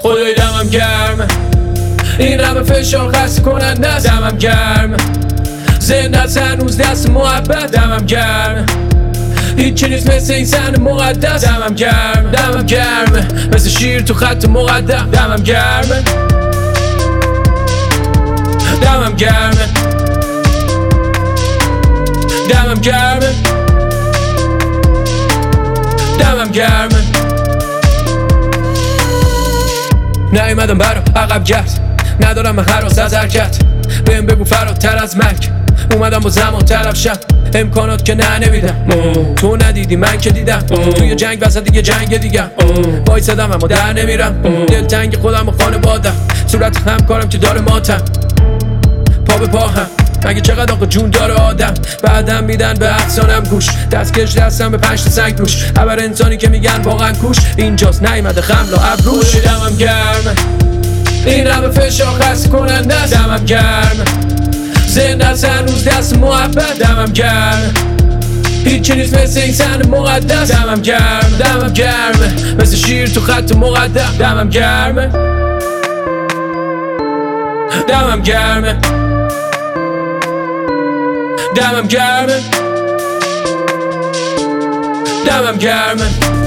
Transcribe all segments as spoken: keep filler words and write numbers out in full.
خدای دمم گرم، این همه فشار خسته کننده است. دمم گرم، زنده است هنوز دست محبت. دمم گرم، هیچی نیست مثل این زن مقدس. دمم گرم، دمم گرم، مثل شیر تو خط مقدم. دمم گرم، دمم گرم، دمم گرم، دمم گرم. نیومدم برا عقب گرد، ندارم من حراس از حرکت. بهم بگو فراتر از مرگ، اومدم با زمان طرف شم. امکانات که نه نمیدم، تو ندیدی من که دیدم. توی جنگ وسط دیگه جنگ دیگم، وایسادم اما در نمیرم. دلتنگ خودم و خانوادم، صورت همکارم که داره ماتم. پا به پا هم مگه چقدر آقا جون داره آدم. بعدم میدن به افسانم گوش، دستکش دستم به پنج تا سنگ روش. خبر انسانی که میگن واقعا کوش، اینجاست نیومده خملا ابروش. دمم گرم، این همه فشار خسته کننده است. دمم گرم، زنده است هنوز دست محبت. دمم گرم، هیچی نیست مثل این زن مقدس. دمم گرم، دمم گرم، مثل شیر تو خط مقدم. دمم گرم، دمم گرم، دمم گرم، دمم گرم.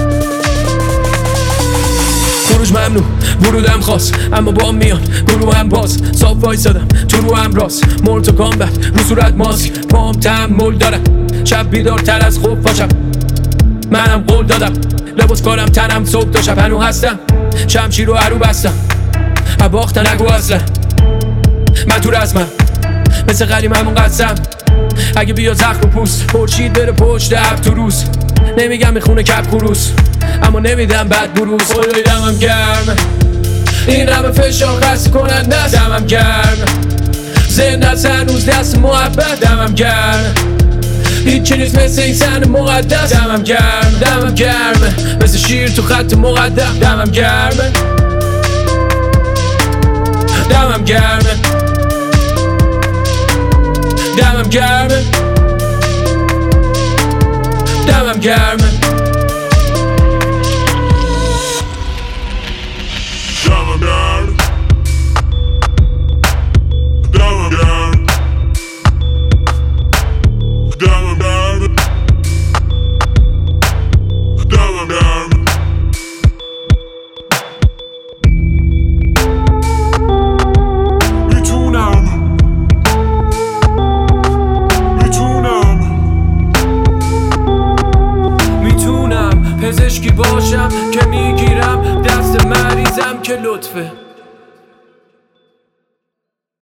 خروج ممنوع، ورودم خاص، اما با میان گروه هم باز. صاف وایسادم تو رو هم راست، مولت و کامبت رو صورت ماسک. پام تحمل دارم، شب بیدارتر از خوب باشم. منم قول دادم، لباس کارم تنم صبح تا شب. هنو هستم، شمشیر رو عرو بستم. باختن نگو اصلا، من تو رزمم مثل قلیم همون قدسم. اگه بیا زخم و پوست، پرشید بره پشت اب تو روز. نمیگم میخونه کپ خروس، اما نمیدم بد بروز. خدای دمم گرم، این همه فشار خسته کننده است. دمم گرم، زنده است هنوز دست محبت. دمم گرم، هیچی نیست مثل این زن مقدس. دمم گرم، دمم گرم، مثل شیر تو خط مقدم. دمم گرم، دمم گرم، دمم گرم، دمم گرم. پزشکی باشم که میگیرم دست مریضم که لطفه.